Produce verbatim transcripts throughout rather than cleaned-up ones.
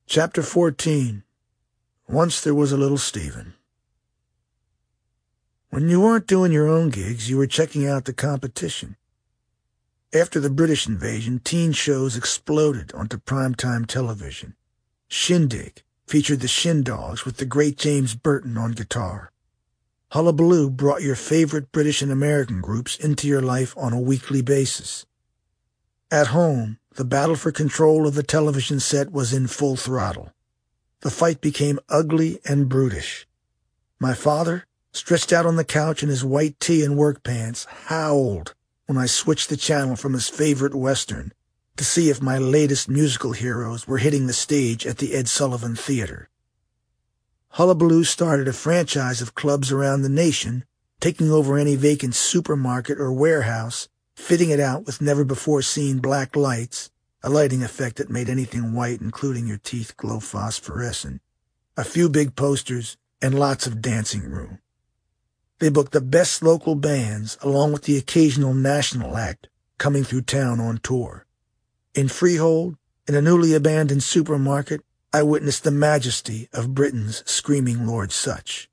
Chapter fourteen. Once there was a little Stephen. When you weren't doing your own gigs, you were checking out the competition. After the British invasion, teen shows exploded onto primetime television. Shindig featured the Shindogs with the great James Burton on guitar. Hullabaloo brought your favorite British and American groups into your life on a weekly basis. At home, the battle for control of the television set was in full throttle. The fight became ugly and brutish. My father, stretched out on the couch in his white tee and work pants, howled when I switched the channel from his favorite Western to see if my latest musical heroes were hitting the stage at the Ed Sullivan Theater. Hullabaloo started a franchise of clubs around the nation, taking over any vacant supermarket or warehouse, fitting it out with never-before-seen black lights, a lighting effect that made anything white, including your teeth, glow phosphorescent, a few big posters, and lots of dancing room. They booked the best local bands, along with the occasional national act coming through town on tour. In Freehold, in a newly abandoned supermarket, I witnessed the majesty of Britain's screaming Lord Sutch.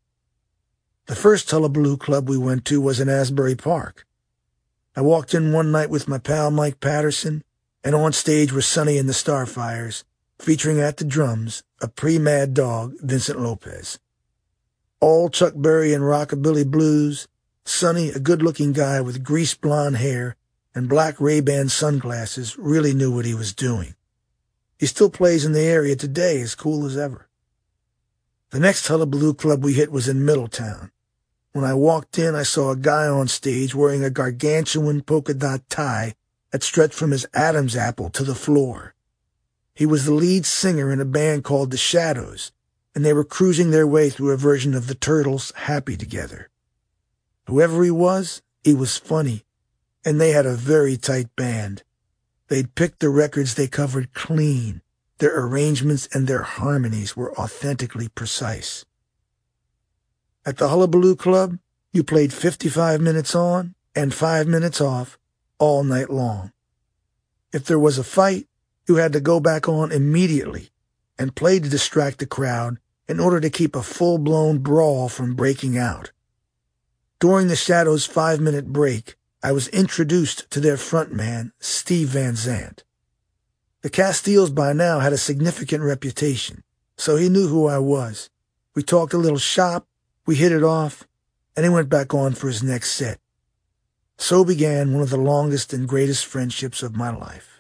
The first Hullabaloo club we went to was in Asbury Park. I walked in one night with my pal Mike Patterson, and on stage were Sonny and the Starfires, featuring at the drums a pre-Mad Dog, Vincent Lopez. All Chuck Berry and rockabilly blues, Sonny, a good-looking guy with greased blonde hair and black Ray-Ban sunglasses, really knew what he was doing. He still plays in the area today, as cool as ever. The next Hullabaloo club we hit was in Middletown. When I walked in, I saw a guy on stage wearing a gargantuan polka dot tie that stretched from his Adam's apple to the floor. He was the lead singer in a band called The Shadows, and they were cruising their way through a version of the Turtles' Happy Together. Whoever he was, he was funny, and they had a very tight band. They'd picked the records they covered clean. Their arrangements and their harmonies were authentically precise. At the Hullabaloo Club, you played fifty-five minutes on and five minutes off all night long. If there was a fight, you had to go back on immediately and play to distract the crowd in order to keep a full-blown brawl from breaking out. During the Shadows' five-minute break, I was introduced to their frontman, Steve Van Zandt. The Castiles by now had a significant reputation, so he knew who I was. We talked a little shop, we hit it off, and he went back on for his next set. So began one of the longest and greatest friendships of my life.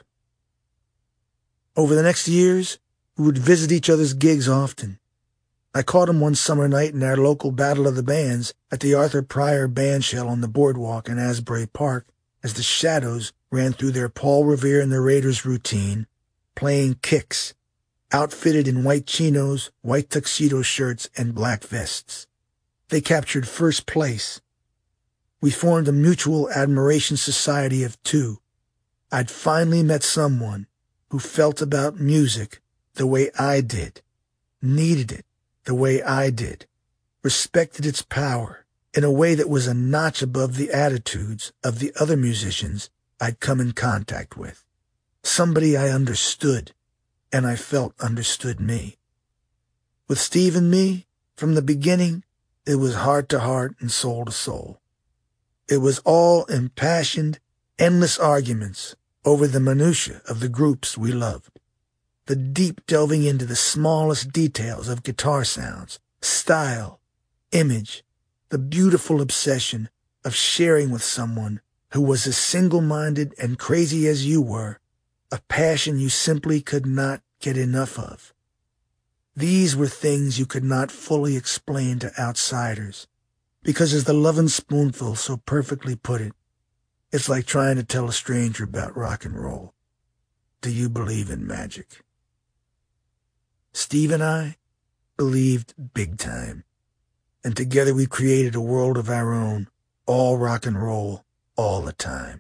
Over the next years, we would visit each other's gigs often. I caught him one summer night in our local Battle of the Bands at the Arthur Pryor Bandshell on the boardwalk in Asbury Park as the Shadows ran through their Paul Revere and the Raiders routine, playing kicks, outfitted in white chinos, white tuxedo shirts, and black vests. They captured first place. We formed a mutual admiration society of two. I'd finally met someone who felt about music the way I did, needed it the way I did, respected its power in a way that was a notch above the attitudes of the other musicians I'd come in contact with. Somebody I understood, and I felt understood me. With Steve and me, from the beginning, it was heart to heart and soul to soul. It was all impassioned, endless arguments over the minutiae of the groups we loved. The deep delving into the smallest details of guitar sounds, style, image, the beautiful obsession of sharing with someone who was as single-minded and crazy as you were, a passion you simply could not get enough of. These were things you could not fully explain to outsiders, because as the Lovin' Spoonful so perfectly put it, it's like trying to tell a stranger about rock and roll. Do you believe in magic? Steve and I believed big time, and together we created a world of our own, all rock and roll, all the time.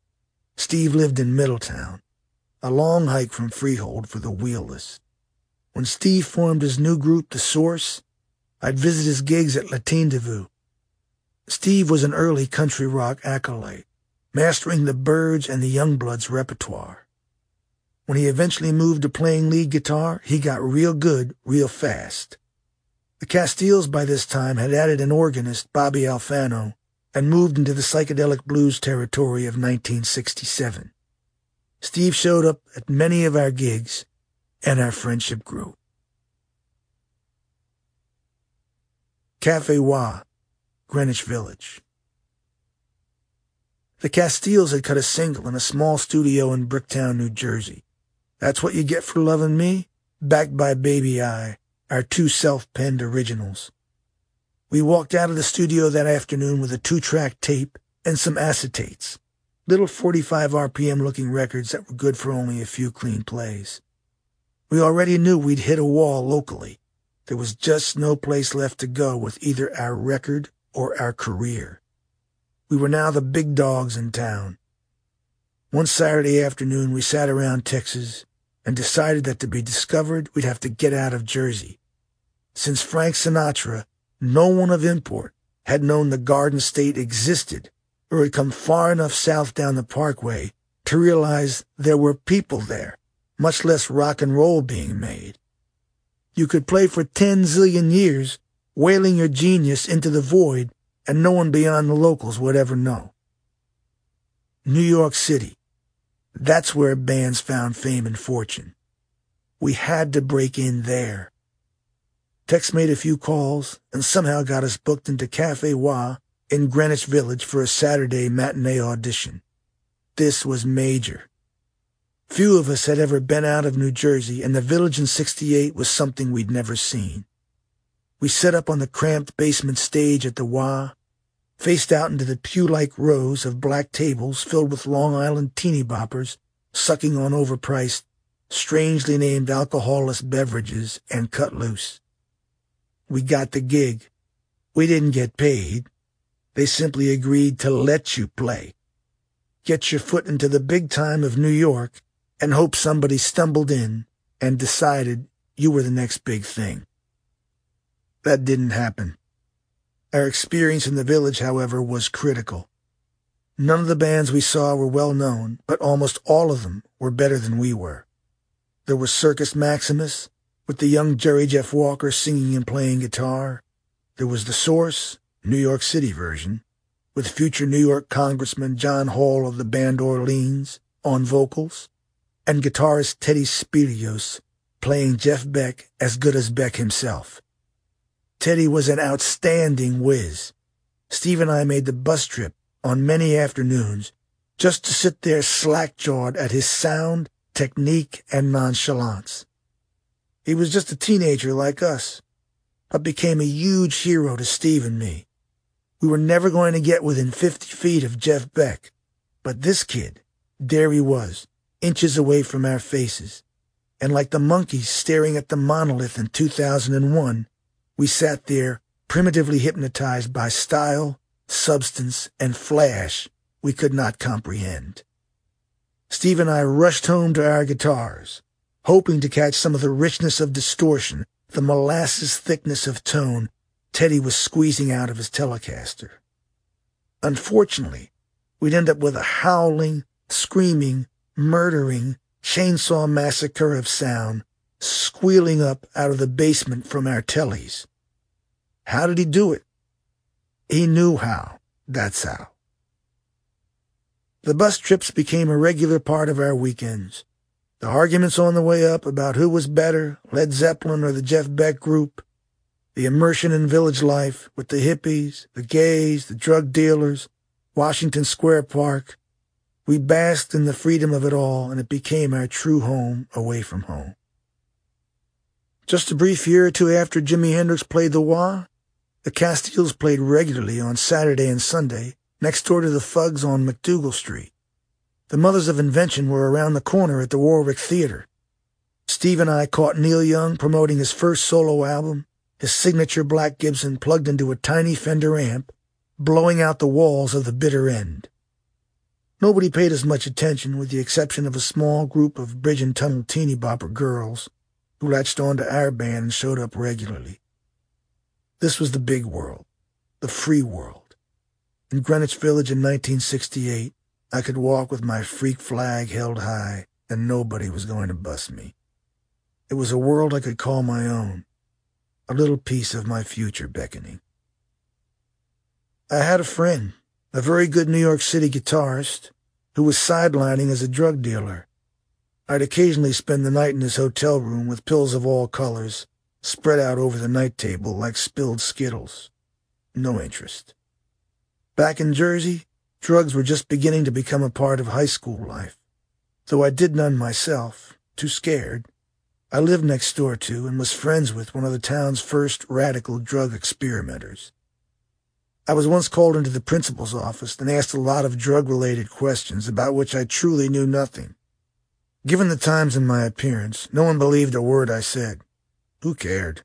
Steve lived in Middletown, a long hike from Freehold for the wheelless. When Steve formed his new group, The Source, I'd visit his gigs at Latendezvous. Steve was an early country rock acolyte, mastering the Byrds and the Youngbloods repertoire. When he eventually moved to playing lead guitar, he got real good real fast. The Castiles by this time had added an organist, Bobby Alfano, and moved into the psychedelic blues territory of nineteen sixty-seven. Steve showed up at many of our gigs, and our friendship grew. Cafe Wha, Greenwich Village. The Castiles had cut a single in a small studio in Bricktown, New Jersey. That's What You Get for Lovin' Me, backed by Baby I, our two self-penned originals. We walked out of the studio that afternoon with a two-track tape and some acetates, little forty-five R P M looking records that were good for only a few clean plays. We already knew we'd hit a wall locally. There was just no place left to go with either our record or our career. We were now the big dogs in town. One Saturday afternoon, we sat around Texas and decided that to be discovered, we'd have to get out of Jersey. Since Frank Sinatra, no one of import had known the Garden State existed or had come far enough south down the Parkway to realize there were people there, much less rock and roll being made. You could play for ten zillion years, wailing your genius into the void, and no one beyond the locals would ever know. New York City. That's where bands found fame and fortune. We had to break in there. Tex made a few calls and somehow got us booked into Cafe Wha in Greenwich Village for a Saturday matinee audition. This was major. Few of us had ever been out of New Jersey, and the Village in sixty-eight was something we'd never seen. We set up on the cramped basement stage at the Wha, faced out into the pew-like rows of black tables filled with Long Island teeny boppers, sucking on overpriced, strangely named alcoholless beverages, and cut loose. We got the gig. We didn't get paid. They simply agreed to let you play. Get your foot into the big time of New York and hope somebody stumbled in and decided you were the next big thing. That didn't happen. Our experience in the Village, however, was critical. None of the bands we saw were well known, but almost all of them were better than we were. There was Circus Maximus, with the young Jerry Jeff Walker singing and playing guitar. There was The Source, New York City version, with future New York Congressman John Hall of the band Orleans on vocals, and guitarist Teddy Spirios playing Jeff Beck as good as Beck himself. Teddy was an outstanding whiz. Steve and I made the bus trip on many afternoons just to sit there slack-jawed at his sound, technique, and nonchalance. He was just a teenager like us, but became a huge hero to Steve and me. We were never going to get within fifty feet of Jeff Beck, but this kid, there he was, inches away from our faces, and like the monkeys staring at the monolith in two thousand one, we sat there, primitively hypnotized by style, substance, and flash we could not comprehend. Steve and I rushed home to our guitars, hoping to catch some of the richness of distortion, the molasses thickness of tone Teddy was squeezing out of his Telecaster. Unfortunately, we'd end up with a howling, screaming, murdering, chainsaw massacre of sound squealing up out of the basement from our tellies. How did he do it? He knew how. That's how. The bus trips became a regular part of our weekends. The arguments on the way up about who was better, Led Zeppelin or the Jeff Beck Group, the immersion in village life with the hippies, the gays, the drug dealers, Washington Square Park. We basked in the freedom of it all, and it became our true home away from home. Just a brief year or two after Jimi Hendrix played the Wha, the Castiles played regularly on Saturday and Sunday, next door to the Fugs on McDougal Street. The Mothers of Invention were around the corner at the Warwick Theater. Steve and I caught Neil Young promoting his first solo album, his signature Black Gibson plugged into a tiny Fender amp, blowing out the walls of the bitter end. Nobody paid us much attention, with the exception of a small group of bridge and tunnel teeny bopper girls who latched on to our band and showed up regularly. This was the big world, the free world. In Greenwich Village in nineteen sixty-eight, I could walk with my freak flag held high and nobody was going to bust me. It was a world I could call my own, a little piece of my future beckoning. I had a friend, a very good New York City guitarist, who was sidelining as a drug dealer. I'd occasionally spend the night in his hotel room with pills of all colors spread out over the night table like spilled Skittles. No interest. Back in Jersey, drugs were just beginning to become a part of high school life. Though I did none myself, too scared, I lived next door to and was friends with one of the town's first radical drug experimenters. I was once called into the principal's office and asked a lot of drug-related questions about which I truly knew nothing. Given the times and my appearance, no one believed a word I said. Who cared?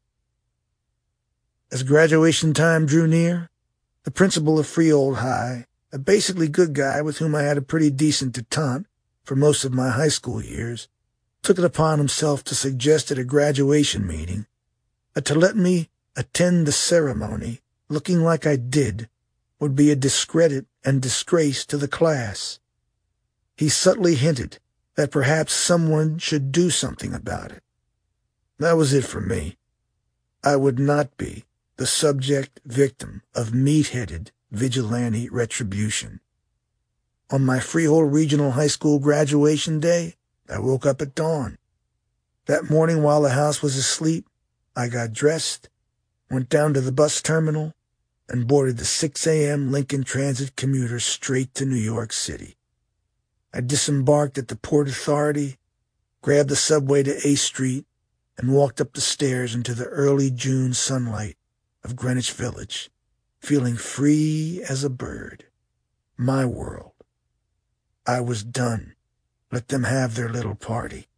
As graduation time drew near, the principal of Freehold High, a basically good guy with whom I had a pretty decent detente for most of my high school years, took it upon himself to suggest at a graduation meeting that to let me attend the ceremony looking like I did would be a discredit and disgrace to the class. He subtly hinted that perhaps someone should do something about it. That was it for me. I would not be the subject victim of meat-headed vigilante retribution. On my Freehold Regional High School graduation day, I woke up at dawn. That morning while the house was asleep, I got dressed, went down to the bus terminal, and boarded the six a.m. Lincoln Transit commuter straight to New York City. I disembarked at the Port Authority, grabbed the subway to A Street, and walked up the stairs into the early June sunlight of Greenwich Village, feeling free as a bird. My world. I was done. Let them have their little party.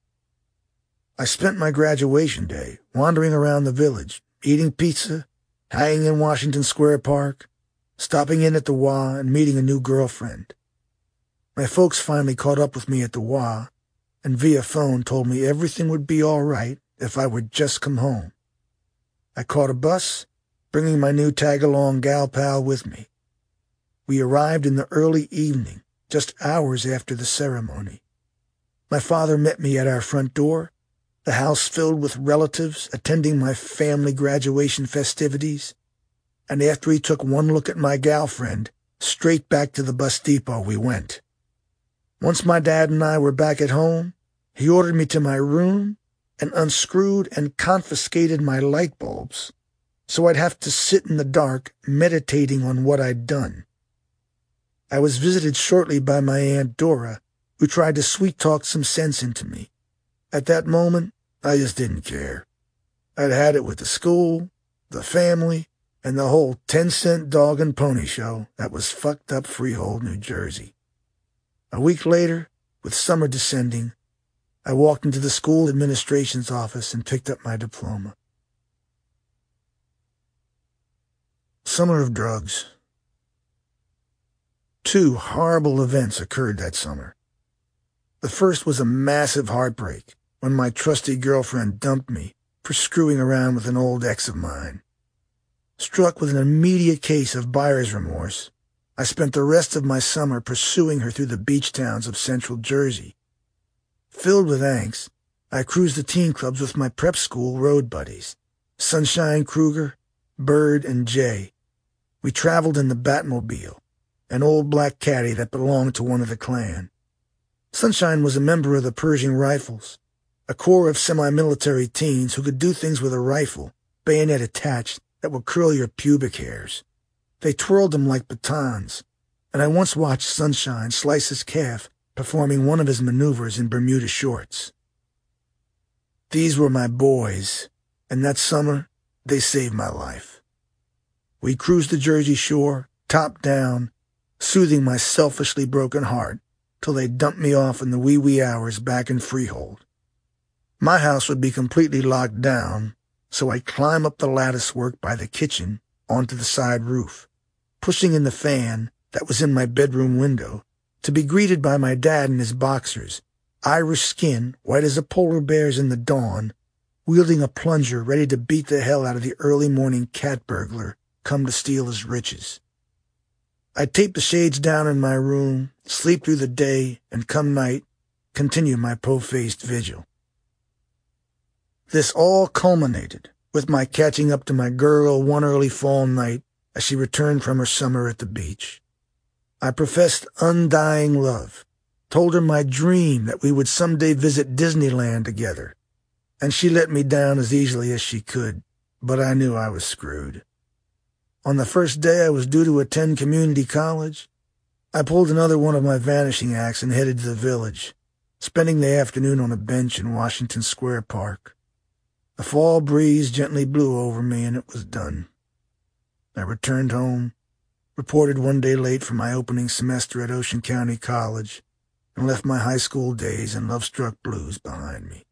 I spent my graduation day wandering around the village, eating pizza, hanging in Washington Square Park, stopping in at the W A and meeting a new girlfriend. My folks finally caught up with me at the W A and via phone told me everything would be all right if I would just come home. I caught a bus, bringing my new tag-along gal pal with me. We arrived in the early evening, just hours after the ceremony. My father met me at our front door, the house filled with relatives attending my family graduation festivities, and after he took one look at my gal friend, straight back to the bus depot we went. Once my dad and I were back at home, he ordered me to my room and unscrewed and confiscated my light bulbs, so I'd have to sit in the dark meditating on what I'd done. I was visited shortly by my Aunt Dora, who tried to sweet-talk some sense into me. At that moment, I just didn't care. I'd had it with the school, the family, and the whole ten-cent dog and pony show that was fucked up Freehold, New Jersey. A week later, with summer descending, I walked into the school administration's office and picked up my diploma. Summer of drugs. Two horrible events occurred that summer. The first was a massive heartbreak when my trusty girlfriend dumped me for screwing around with an old ex of mine. Struck with an immediate case of buyer's remorse, I spent the rest of my summer pursuing her through the beach towns of central Jersey. Filled with angst, I cruised the teen clubs with my prep school road buddies, Sunshine Kruger, Bird, and Jay. We traveled in the Batmobile, an old black caddy that belonged to one of the clan. Sunshine was a member of the Pershing Rifles, a corps of semi-military teens who could do things with a rifle, bayonet attached, that would curl your pubic hairs. They twirled them like batons, and I once watched Sunshine slice his calf performing one of his maneuvers in Bermuda shorts. These were my boys, and that summer, they saved my life. We cruised the Jersey Shore, top down, soothing my selfishly broken heart, till they dumped me off in the wee wee hours back in Freehold. My house would be completely locked down, so I'd climb up the latticework by the kitchen onto the side roof, pushing in the fan that was in my bedroom window, to be greeted by my dad in his boxers, Irish skin white as a polar bear's in the dawn, wielding a plunger ready to beat the hell out of the early morning cat burglar come to steal his riches. I'd tape the shades down in my room, sleep through the day, and come night, continue my po-faced vigil. This all culminated with my catching up to my girl one early fall night as she returned from her summer at the beach. I professed undying love, told her my dream that we would someday visit Disneyland together, and she let me down as easily as she could, but I knew I was screwed. On the first day I was due to attend community college, I pulled another one of my vanishing acts and headed to the village, spending the afternoon on a bench in Washington Square Park. The fall breeze gently blew over me, and it was done. I returned home, reported one day late for my opening semester at Ocean County College, and left my high school days and love-struck blues behind me.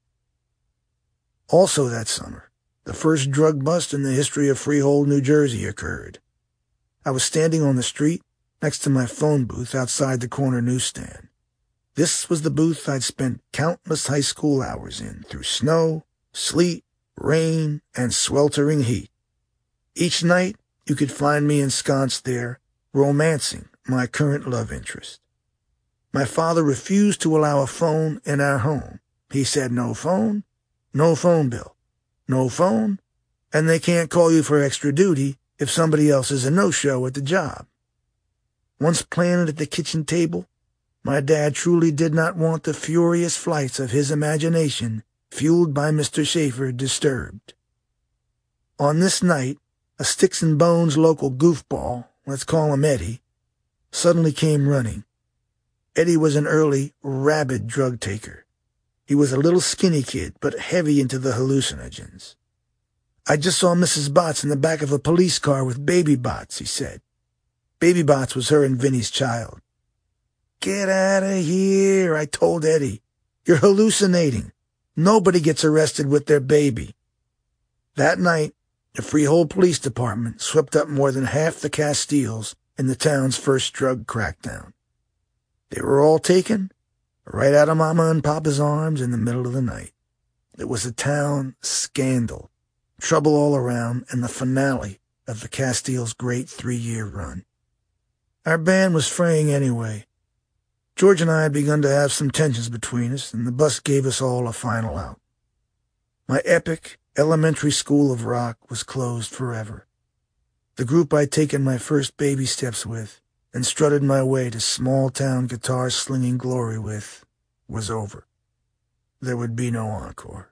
Also that summer, the first drug bust in the history of Freehold, New Jersey occurred. I was standing on the street next to my phone booth outside the corner newsstand. This was the booth I'd spent countless high school hours in, through snow, sleet, rain, and sweltering heat. Each night, you could find me ensconced there, romancing my current love interest. My father refused to allow a phone in our home. He said no phone, no phone bill, no phone, and they can't call you for extra duty if somebody else is a no-show at the job. Once planted at the kitchen table, my dad truly did not want the furious flights of his imagination, fueled by Mister Schaefer, disturbed. On this night, a Sticks and Bones local goofball, let's call him Eddie, suddenly came running. Eddie was an early, rabid drug taker. He was a little skinny kid, but heavy into the hallucinogens. "I just saw Missus Botts in the back of a police car with Baby Botts," he said. Baby Botts was her and Vinny's child. "Get out of here," I told Eddie. "You're hallucinating. Nobody gets arrested with their baby." That night, the Freehold Police Department swept up more than half the Castiles in the town's first drug crackdown. They were all taken right out of Mama and Papa's arms in the middle of the night. It was a town scandal, trouble all around, and the finale of the Castiles' great three-year run. Our band was fraying anyway. George and I had begun to have some tensions between us, and the bus gave us all a final out. My epic elementary school of rock was closed forever. The group I'd taken my first baby steps with and strutted my way to small-town guitar-slinging glory with was over. There would be no encore.